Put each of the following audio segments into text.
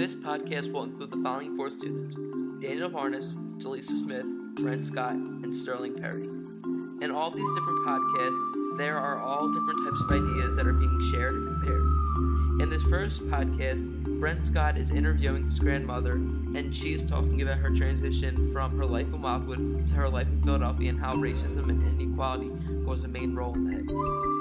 This podcast will include the following 4 students: Daniel Harness, Jaleesa Smith, Brent Scott, and Sterling Perry. In all these different podcasts, there are all different types of ideas that are being shared and compared. In this first podcast, Brent Scott is interviewing his grandmother, and she is talking about her transition from her life in Wildwood to her life in Philadelphia and how racism and inequality was a main role in that.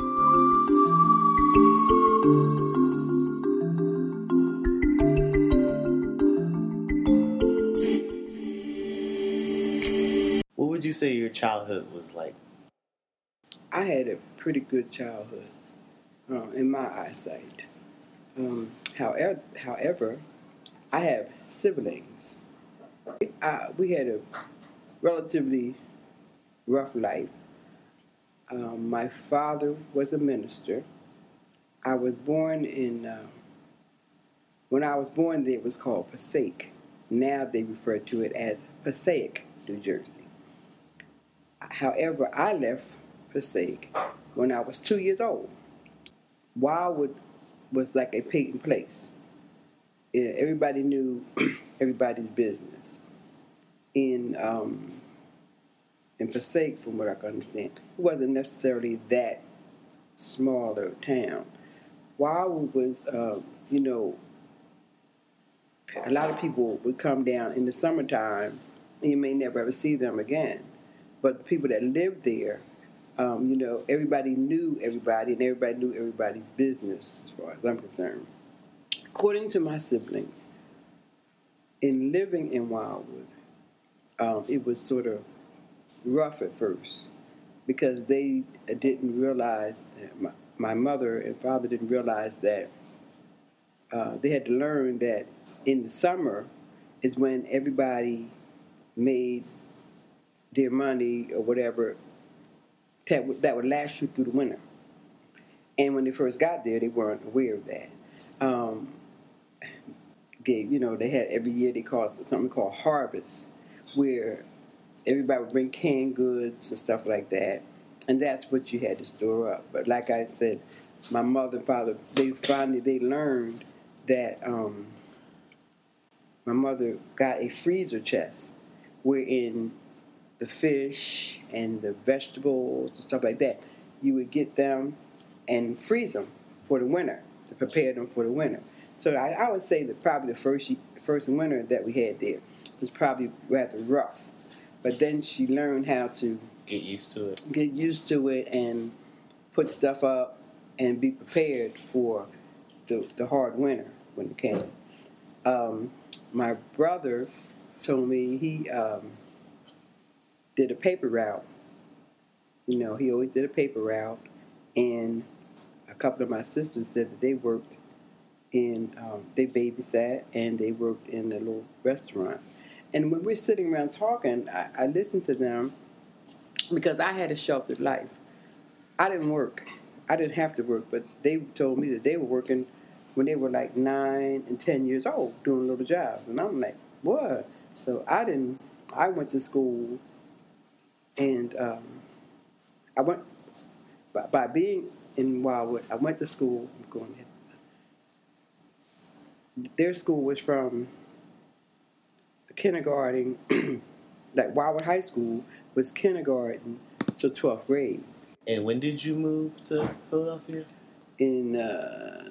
What would you say your childhood was like? I had a pretty good childhood in my eyesight. However, I have siblings. We had a relatively rough life. My father was a minister. I was born when I was born there, it was called Passaic. Now they refer to it as Passaic, New Jersey. However, I left Passaic when I was 2 years old. Wildwood was like a Peyton place. Everybody knew everybody's business. In Passaic, from what I can understand, it wasn't necessarily that smaller town. Wildwood was, a lot of people would come down in the summertime, and you may never ever see them again. But the people that lived there, everybody knew everybody, and everybody knew everybody's business, as far as I'm concerned. According to my siblings, in living in Wildwood, it was sort of rough at first because they didn't realize, my mother and father didn't realize that they had to learn that in the summer is when everybody made their money or whatever that would last you through the winter. And when they first got there, they weren't aware of that. They had every year they called something called harvest, where everybody would bring canned goods and stuff like that, and that's what you had to store up. But like I said, my mother and father, they learned that my mother got a freezer chest wherein the fish and the vegetables and stuff like that, you would get them and freeze them for the winter, to prepare them for the winter. So I would say that probably the first winter that we had there was probably rather rough. But then she learned how to Get used to it and put stuff up and be prepared for the hard winter when it came. My brother told me he did a paper route. He always did a paper route, and a couple of my sisters said that they worked they babysat and they worked in a little restaurant. And when we're sitting around talking, I listened to them because I had a sheltered life. I didn't work. I didn't have to work, but they told me that they were working when they were like 9 and 10 years old, doing little jobs. And I'm like, what? So I went to school, and I went, by being in Wildwood, I went to school. I'm going ahead. Their school was from kindergarten, like Wildwood High School was kindergarten to 12th grade. And when did you move to Philadelphia? In I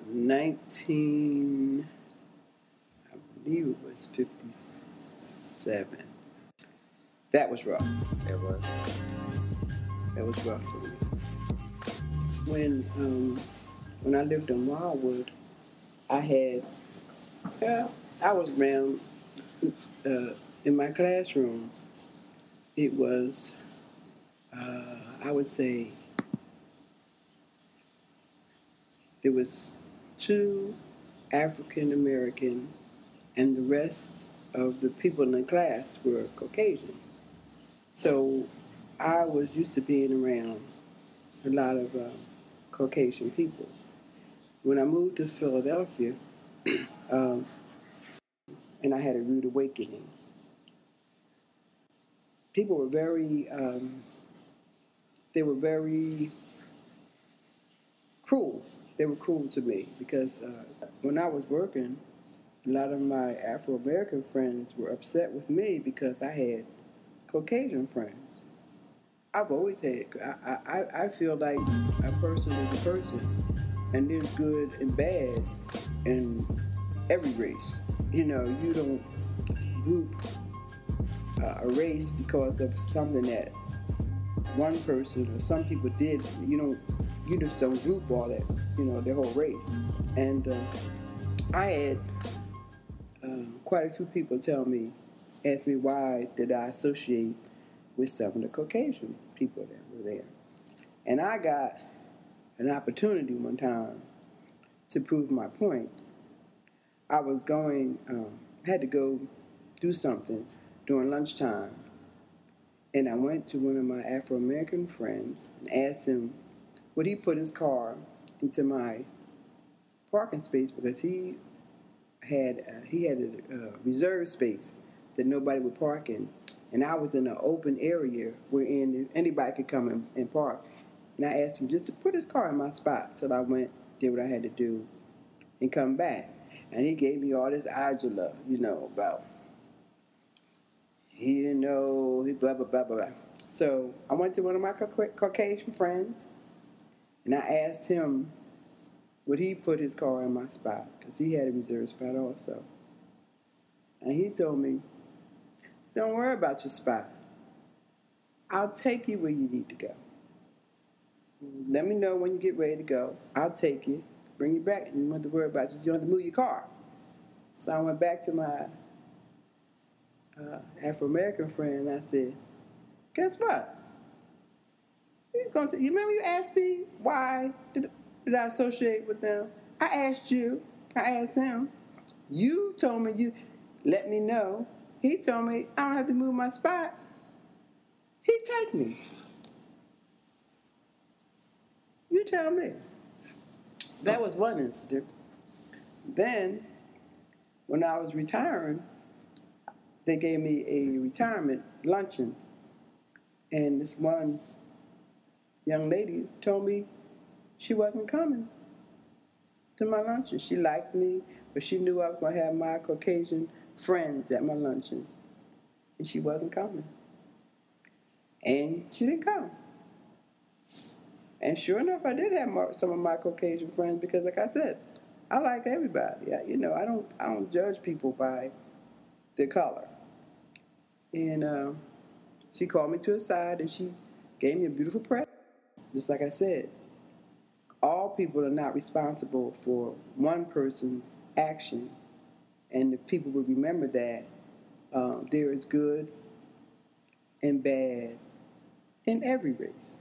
believe it was 57. That was rough. It was. That was rough for me. When I lived in Wildwood, I was around in my classroom. It was, I would say, there was 2 African American, and the rest of the people in the class were Caucasian. So I was used to being around a lot of Caucasian people. When I moved to Philadelphia, and I had a rude awakening, people were very cruel. They were cruel to me because when I was working, a lot of my Afro-American friends were upset with me because I had Caucasian friends. I've always had. I feel like a person is a person, and there's good and bad in every race. You know, you don't group a race because of something that one person or some people did. You just don't group all that. You know, the whole race. And I had quite a few people ask me why did I associate with some of the Caucasian people that were there. And I got an opportunity one time to prove my point. I was had to go do something during lunchtime. And I went to one of my Afro-American friends and asked him, would he put his car into my parking space because he had a reserved space that nobody would park in. And I was in an open area where anybody could come and park. And I asked him just to put his car in my spot. So I went, did what I had to do, and come back. And he gave me all this adula, about he didn't know, he blah, blah, blah, blah, blah. So I went to one of my Caucasian friends, and I asked him, would he put his car in my spot? Because he had a reserved spot also. And he told me, don't worry about your spot. I'll take you where you need to go. Let me know when you get ready to go. I'll take you, bring you back. You don't have to worry about it. You don't have to move your car. So I went back to my Afro-American friend, and I said, guess what? You remember you asked me why did I associate with them? I asked you. I asked him. You told me you let me know. He told me I don't have to move my spot. He'd take me. You tell me. That was one incident. Then, when I was retiring, they gave me a retirement luncheon. And this one young lady told me she wasn't coming to my luncheon. She liked me, but she knew I was going to have my Caucasian friends at my luncheon. And she wasn't coming. And she didn't come. And sure enough, I did have some of my Caucasian friends because, like I said, I like everybody. I don't judge people by their color. And she called me to her side and she gave me a beautiful present. Just like I said, all people are not responsible for one person's action, and the people will remember that there is good and bad in every race.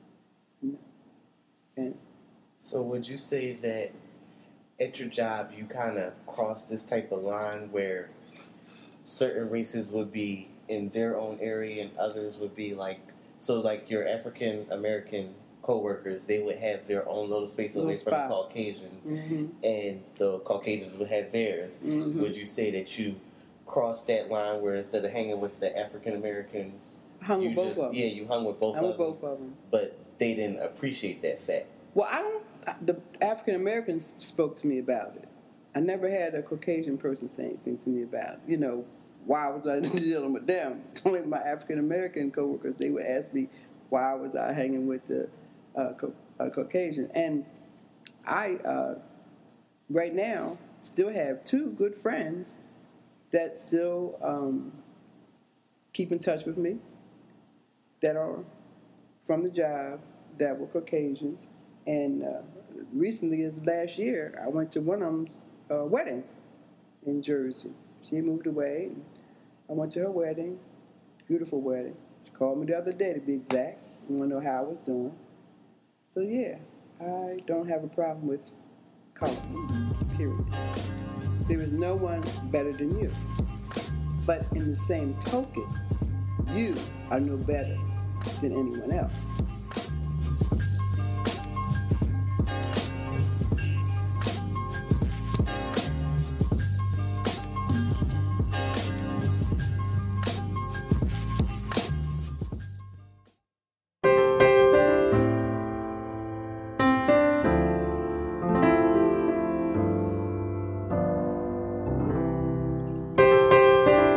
And so would you say that at your job you kind of cross this type of line where certain races would be in their own area and others would be like your African American co-workers, they would have their own little space away from the Caucasian, and the Caucasians would have theirs. Would you say that you crossed that line where instead of hanging with the African Americans, you hung with both of them. But they didn't appreciate that fact. Well, the African Americans spoke to me about it. I never had a Caucasian person say anything to me about it. Why was I dealing with them? Only my African American coworkers, they would ask me why was I hanging with the Caucasian. And I, right now, still have two good friends that still keep in touch with me, that are from the job, that were Caucasians. And recently, as last year, I went to one of them's wedding in Jersey. She moved away. And I went to her wedding, beautiful wedding. She called me the other day, to be exact. She wanted to know how I was doing. So yeah, I don't have a problem with color, period. There is no one better than you. But in the same token, you are no better than anyone else.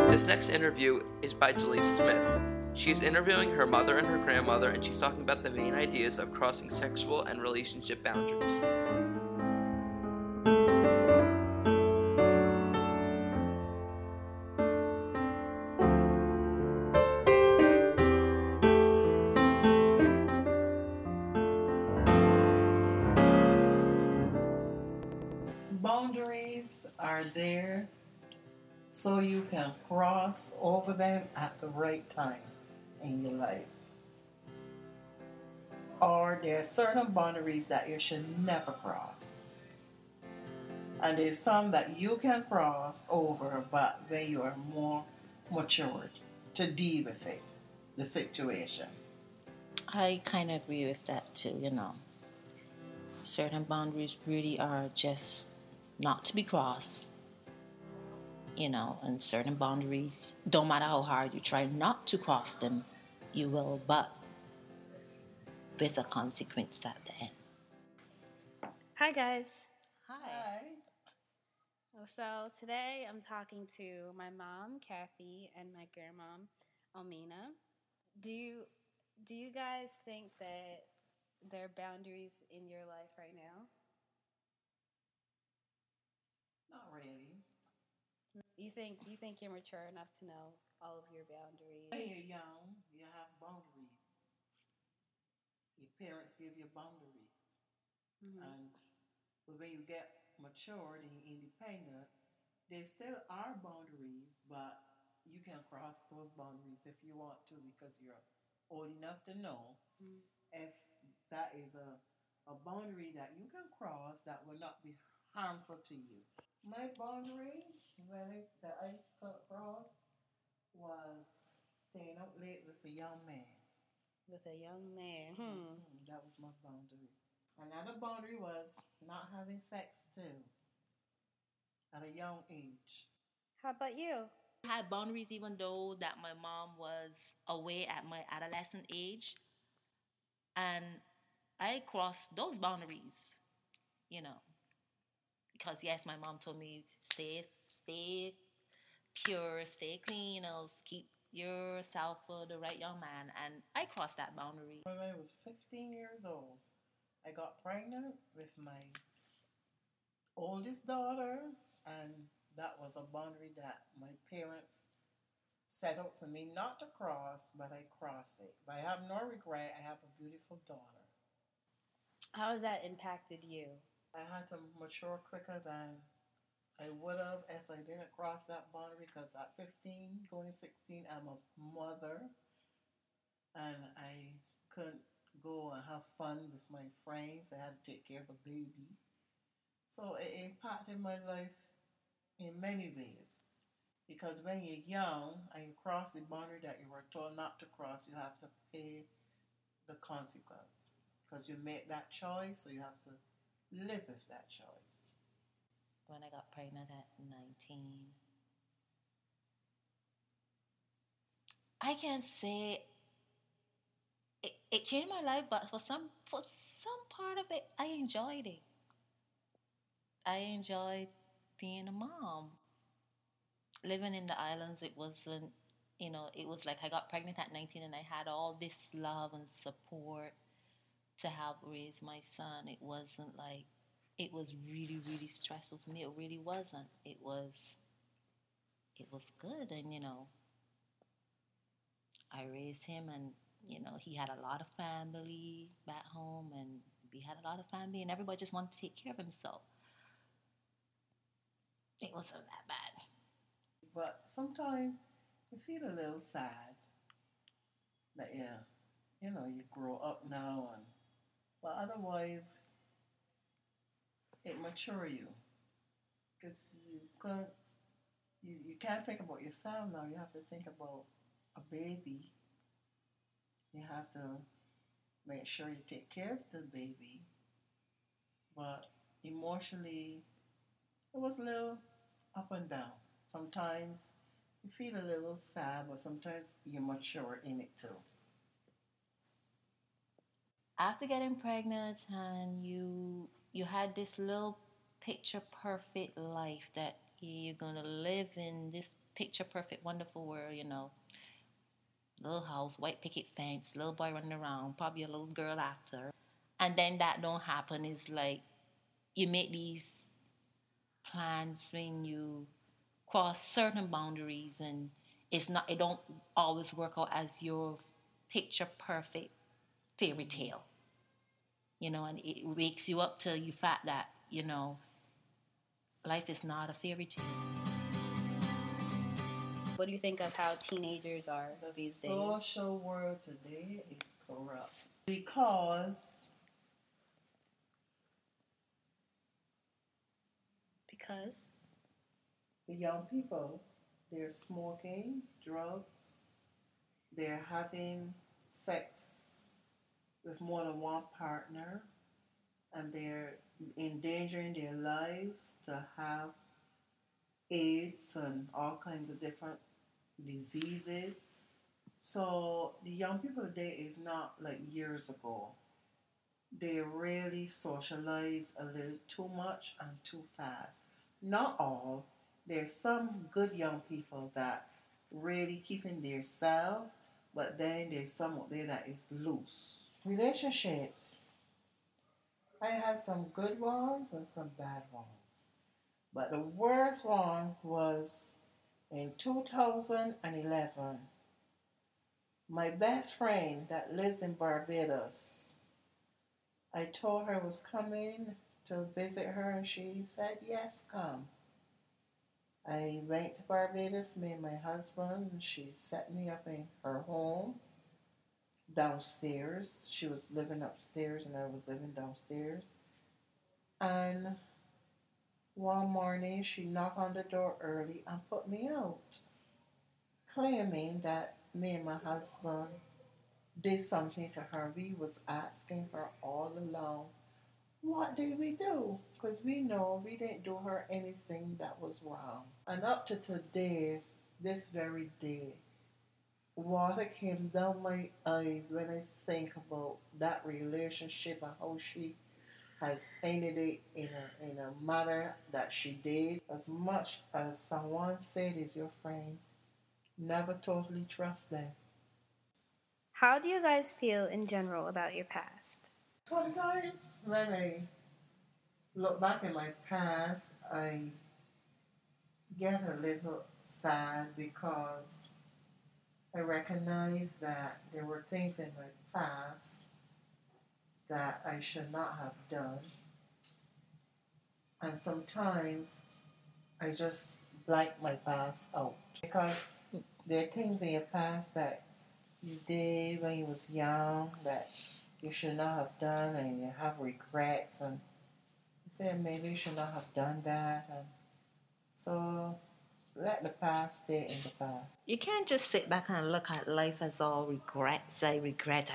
This next interview is by Jaleesa Smith. She's interviewing her mother and her grandmother, and she's talking about the main ideas of crossing sexual and relationship boundaries. Boundaries are there so you can cross over them at the right time in your life. Or there are certain boundaries that you should never cross. And there's some that you can cross over, but when you are more matured to deal with it, the situation. I kind of agree with that too, Certain boundaries really are just not to be crossed, and certain boundaries, don't matter how hard you try not to cross them, you will, but there's a consequence at the end. Hi, guys. Hi. So today I'm talking to my mom, Kathy, and my grandmom, Almina. Do you guys think that there are boundaries in your life right now? Not really. You think you're mature enough to know all of your boundaries? When you're young, you have boundaries. Your parents give you boundaries. Mm-hmm. And when you get matured and you're independent, there still are boundaries, but you can cross those boundaries if you want to because you're old enough to know if that is a boundary that you can cross that will not be harmful to you. My boundary that I crossed was staying up late with a young man. With a young man. That was my boundary. Another boundary was not having sex too at a young age. How about you? I had boundaries even though that my mom was away at my adolescent age. And I crossed those boundaries, because yes, my mom told me stay pure, stay clean, keep yourself for the right young man, and I crossed that boundary. When I was 15 years old, I got pregnant with my oldest daughter, and that was a boundary that my parents set up for me not to cross, but I crossed it. But I have no regret. I have a beautiful daughter. How has that impacted you? I had to mature quicker than I would have if I didn't cross that boundary because at 15, going 16, I'm a mother and I couldn't go and have fun with my friends. I had to take care of a baby. So it impacted my life in many ways. Because when you're young and you cross the boundary that you were told not to cross, you have to pay the consequence. Because you made that choice, so you have to live with that choice. When I got pregnant at 19, I can't say it changed my life, but for some part of it, I enjoyed it. I enjoyed being a mom. Living in the islands, it wasn't, it was like I got pregnant at 19 and I had all this love and support to help raise my son. It wasn't like, it was really, really stressful for me. It really wasn't. It was good. And, I raised him and, he had a lot of family back home and we had a lot of family and everybody just wanted to take care of him. So it wasn't that bad. But sometimes you feel a little sad that you grow up now, but otherwise it mature you because you can't think about yourself now. You have to think about a baby. You have to make sure you take care of the baby, but emotionally it was a little up and down. Sometimes you feel a little sad, but sometimes you mature in it too. After getting pregnant and you had this little picture perfect life that you're gonna live in this picture perfect, wonderful world, little house, white picket fence, little boy running around, probably a little girl after. And then that don't happen. It's like you make these plans when you cross certain boundaries, and it don't always work out as your picture perfect fairy tale. And it wakes you up to the fact that, life is not a fairy tale. What do you think of how teenagers are these days? The social world today is corrupt because the young people, they're smoking drugs, they're having sex with more than one partner, and they're endangering their lives to have AIDS and all kinds of different diseases. So the young people today is not like years ago. They really socialize a little too much and too fast. Not all. There's some good young people that really keeping their self, but then there's some out there that is loose. Relationships. I had some good ones and some bad ones. But the worst one was in 2011. My best friend that lives in Barbados, I told her I was coming to visit her, and she said, yes, come. I went to Barbados, me and my husband, and she set me up in her home downstairs. She was living upstairs and I was living downstairs. And one morning she knocked on the door early and put me out, claiming that me and my husband did something to her. We was asking her all along, what did we do? Because we know we didn't do her anything that was wrong. And up to today, this very day, water came down my eyes when I think about that relationship and how she has ended it in a manner that she did. As much as someone said is your friend, never totally trust them. How do you guys feel in general about your past? Sometimes when I look back at my past, I get a little sad because I recognize that there were things in my past that I should not have done. And sometimes I just blank my past out because there are things in your past that you did when you was young that you should not have done, and you have regrets, and you say maybe you should not have done that. And so let the past stay in the past. You can't just sit back and look at life as all regrets. I regret.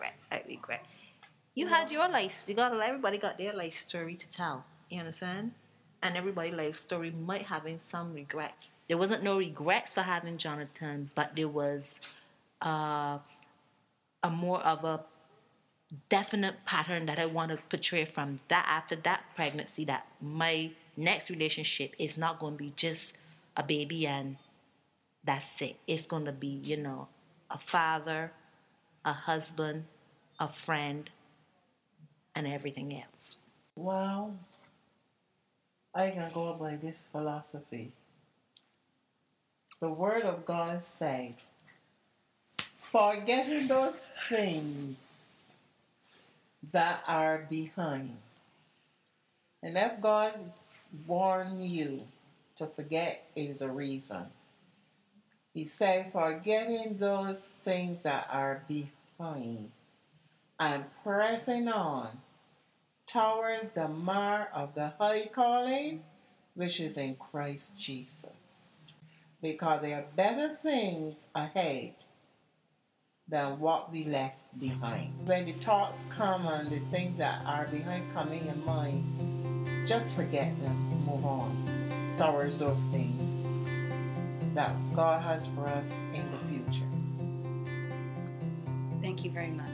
You had your life. Everybody got their life story to tell. You understand? And everybody's life story might having some regret. There wasn't no regrets for having Jonathan, but there was a more of a definite pattern that I want to portray from that after that pregnancy, that my next relationship is not going to be just a baby and that's it. It's going to be, a father, a husband, a friend, and everything else. Well, I can go by this philosophy. The Word of God said, forgetting those things that are behind. And if God warned you to forget, is a reason. He said, forgetting those things that are behind and pressing on towards the mark of the high calling, which is in Christ Jesus. Because there are better things ahead than what we left behind. When the thoughts come and the things that are behind come in your mind, just forget them, move on towards those things that God has for us in the future. Thank you very much.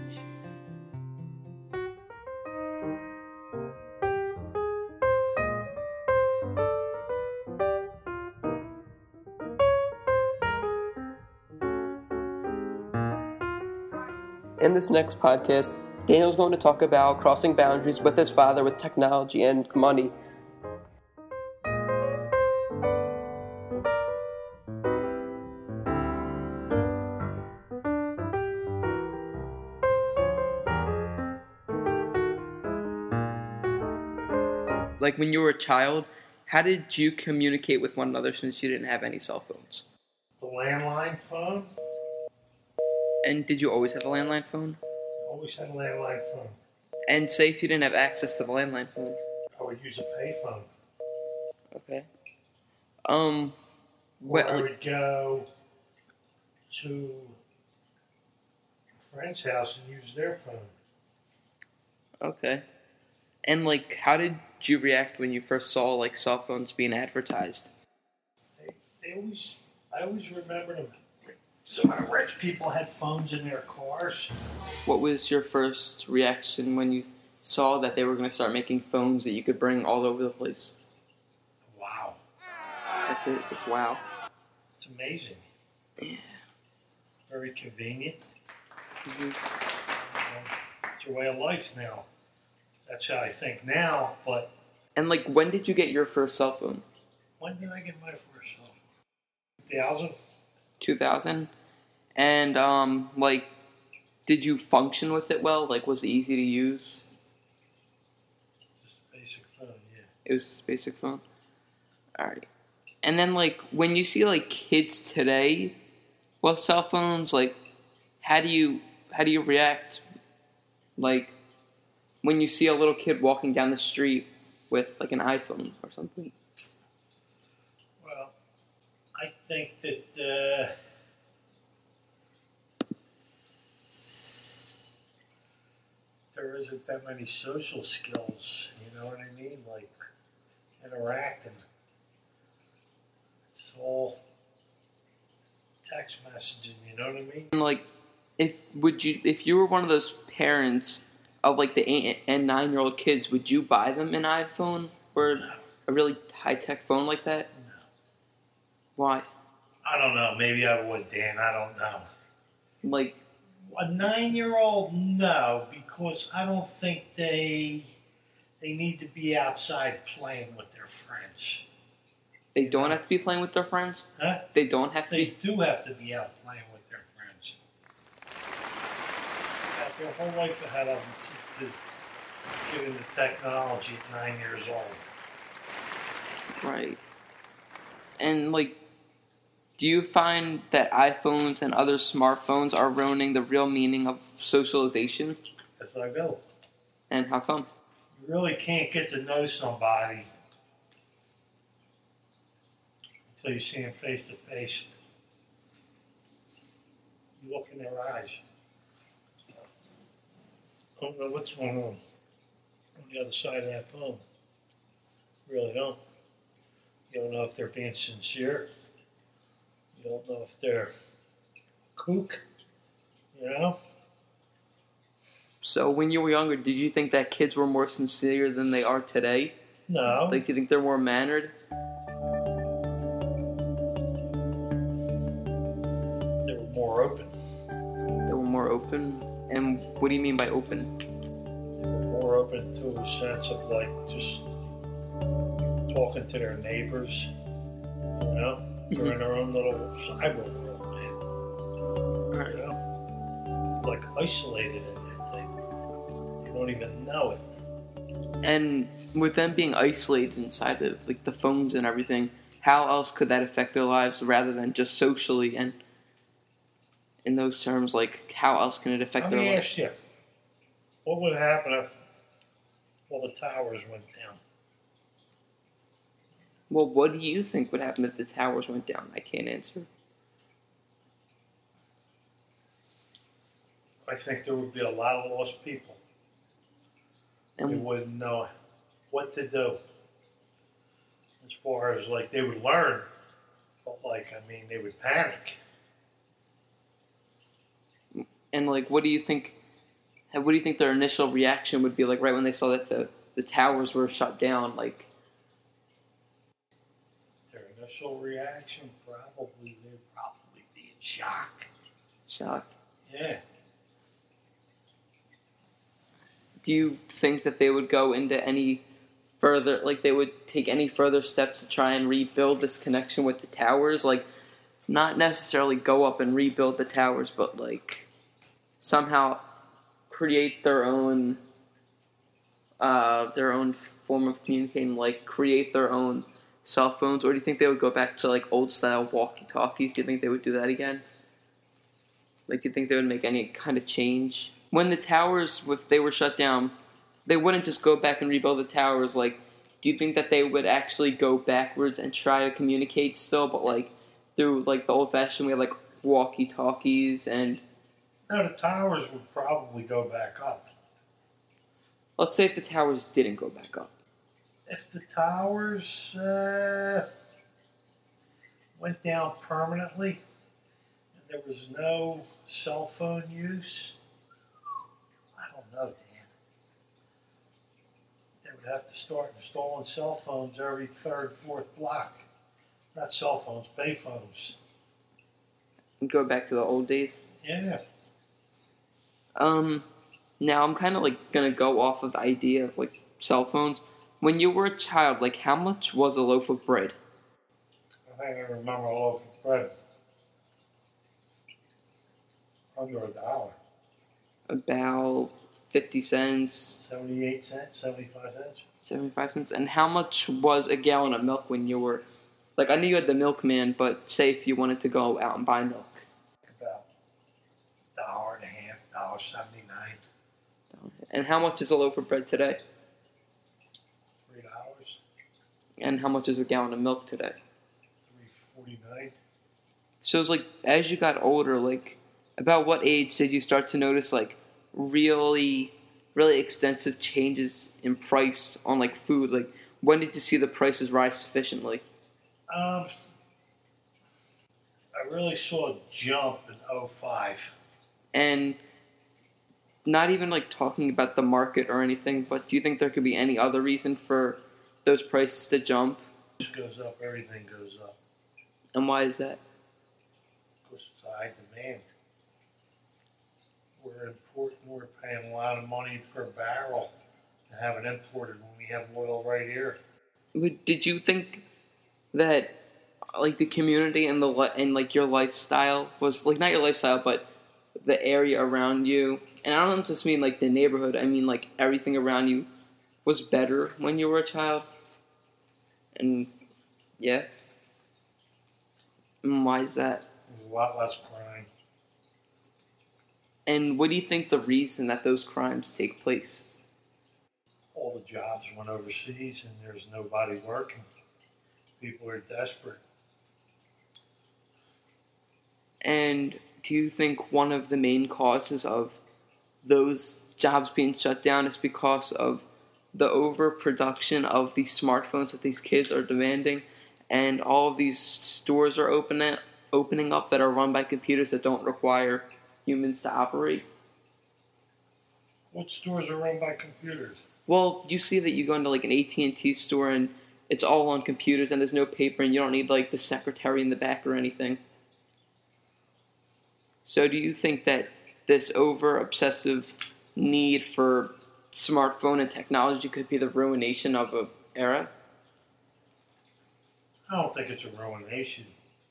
In this next podcast, Daniel's going to talk about crossing boundaries with his father with technology and money. Like when you were a child, how did you communicate with one another since you didn't have any cell phones? The landline phone? And did you always have a landline phone? Always had a landline phone. And say if you didn't have access to the landline phone. I would use a payphone. Okay. Or Well, I would go to a friend's house and use their phone. okay. And like, how did you react when you first saw like cell phones being advertised? I always remember them. Some rich people had phones in their cars. What was your first reaction when you saw that they were going to start making phones that you could bring all over the place? Wow. That's it, just wow. It's amazing. Yeah. Very convenient. Mhm. It's your way of life now. That's how I think now, but And like, when did you get your first cell phone? when did I get my first phone? 2000? 2000? And like, did you function with it well? Like, was it easy to use? Just a basic phone, yeah. It was just a basic phone. Alright. And then like, when you see like kids today with cell phones, like, how do you react? Like, when you see a little kid walking down the street with like an iPhone or something. Well, I think that there isn't that many social skills, you know what I mean? Like interacting. It's all text messaging, you know what I mean? And like, if you were one of those parents of like the 8 and 9-year-old kids, would you buy them an iPhone or a really high tech phone like that? No. Why? I don't know. Maybe I would, Dan. I don't know. Like, A 9-year-old, no, because I don't think they need to be outside playing with their friends. they don't have to be playing with their friends. Huh? They don't have to They be. do have to be out playing with their friends. Got their whole life ahead of them to get into technology at 9 years old. Right. And like, do you find that iPhones and other smartphones are ruining the real meaning of socialization? As I go. And how come? You really can't get to know somebody until you see them face to face. You look in their eyes. I don't know what's going on the other side of that phone. You really don't. You don't know if they're being sincere. You don't know if they're kook. You know? So when you were younger, did you think that kids were more sincere than they are today? No. Like, do you think they're more mannered? They were more open. They were more open? And what do you mean by open? They were more open to a sense of like just talking to their neighbors. You know? They're in their own little cyber world, man. You know? Like isolated in that thing. They don't even know it. And with them being isolated inside of like the phones and everything, how else could that affect their lives rather than just socially? And in those terms, like, how else can it affect Let their me lives? ask you, what would happen if all the towers went down? Well, what do you think would happen if the towers went down? I can't answer. I think there would be a lot of lost people. They And wouldn't know what to do. As far as like they would learn, but like I mean they would panic. and like, what do you think? What do you think their initial reaction would be like right when they saw that the towers were shut down? Like, Their initial reaction they'd probably be in shock. shocked. Yeah. do you think that they would go into any further, like they would take any further steps to try and rebuild this connection with the towers? Like, not necessarily go up and rebuild the towers, but like somehow create their own form of communicating, like create their own cell phones? Or do you think they would go back to like old style walkie-talkies? Do you think they would do that again? Like, do you think they would make any kind of change? When the towers, if they were shut down, they wouldn't just go back and rebuild the towers. Like, do you think that they would actually go backwards and try to communicate still, but like through like the old-fashioned way, like walkie-talkies? And No, the towers would probably go back up. let's say if the towers didn't go back up. If the towers went down permanently and there was no cell phone use, I don't know, Dan. They would have to start installing cell phones every third, fourth block. Not cell phones, pay phones. And go back to the old days? Yeah. Now I'm kind of like gonna go off of the idea of like cell phones. When you were a child, like how much was a loaf of bread? I think I remember a loaf of bread. Under $1. About 50 cents, 78 cents, 75 cents. 75 cents. And how much was a gallon of milk when you were, like, I knew you had the milkman, but say if you wanted to go out and buy milk? About $1.50, $1.79. And how much is a loaf of bread today? $3, And how much is a gallon of milk today? $3.49. So it's like, as you got older, like, about what age did you start to notice, like, really extensive changes in price on, like, food? Like, when did you see the prices rise sufficiently? I really saw a jump in '05. And not even, like, talking about the market or anything, but do you think there could be any other reason for those prices to jump? It goes up, everything goes up. And why is that? Because it's a high demand. We're importing, we're paying a lot of money per barrel to have it imported when we have oil right here. But did you think that, like, the community and like your lifestyle was, like, not your lifestyle, but the area around you, and I don't just mean like the neighborhood, I mean like everything around you was better when you were a child? And yeah, and why is that? There's a lot less crime. And what do you think the reason that those crimes take place? All the jobs went overseas and there's nobody working. People are desperate. And do you think one of the main causes of those jobs being shut down is because of the overproduction of these smartphones that these kids are demanding, and all of these stores are opening up that are run by computers that don't require humans to operate? What stores are run by computers? Well, you see that you go into like an AT&T store and it's all on computers and there's no paper and you don't need like the secretary in the back or anything. So do you think that this over-obsessive need for smartphone and technology could be the ruination of an era? I don't think it's a ruination.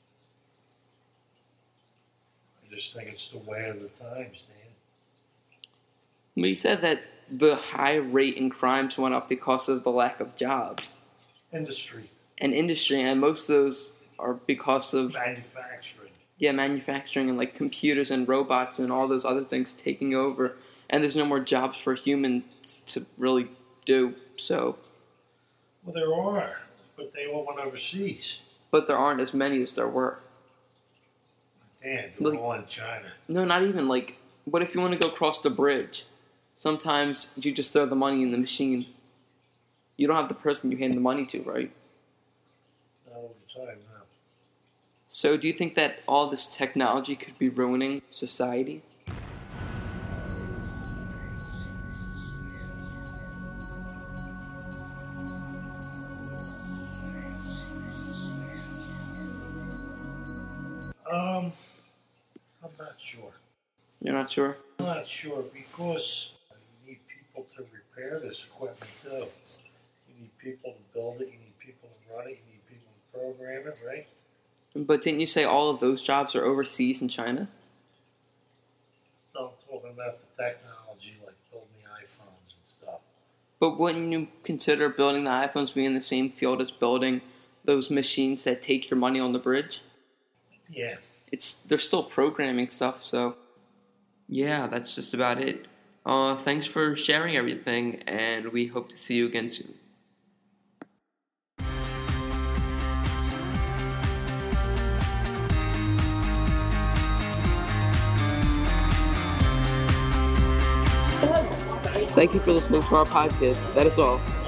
I just think it's the way of the times, Dan. But you said that the high rate in crimes went up because of the lack of jobs. Industry. And industry, and most of those are because of Manufacturing. manufacturing and like computers and robots and all those other things taking over, and there's no more jobs for humans to really do. So, Well, there are, but they all went overseas. but there aren't as many as there were. Dan, they're Like- all in China. No, not even like. What if you want to go across the bridge? Sometimes you just throw the money in the machine. You don't have the person you hand the money to, right? Not all the time, no. So, do you think that all this technology could be ruining society? I'm not sure. You're not sure? I'm not sure because you need people people to repair this equipment too. You need people to build it. You need people to run it. You need people to program it, right? But didn't you say all of those jobs are overseas in China? No, I'm talking about the technology, like building the iPhones and stuff. But wouldn't you consider building the iPhones being in the same field as building those machines that take your money on the bridge? Yeah. They're still programming stuff, so yeah, that's just about it. Thanks for sharing everything, and we hope to see you again soon. Thank you for listening to our podcast. That is all.